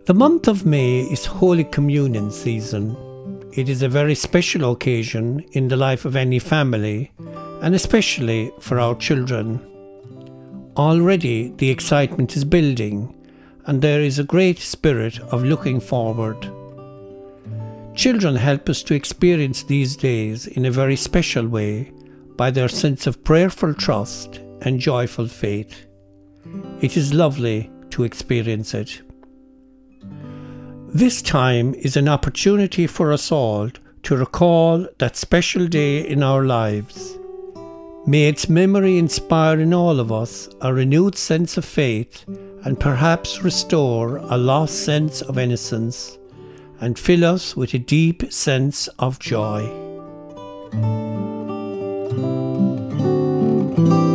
The month of May is Holy Communion season. It is a very special occasion in the life of any family, and especially for our children. Already the excitement is building, and there is a great spirit of looking forward. Children help us to experience these days in a very special way by their sense of prayerful trust and joyful faith. It is lovely to experience it. This time is an opportunity for us all to recall that special day in our lives. May its memory inspire in all of us a renewed sense of faith and perhaps restore a lost sense of innocence and fill us with a deep sense of joy.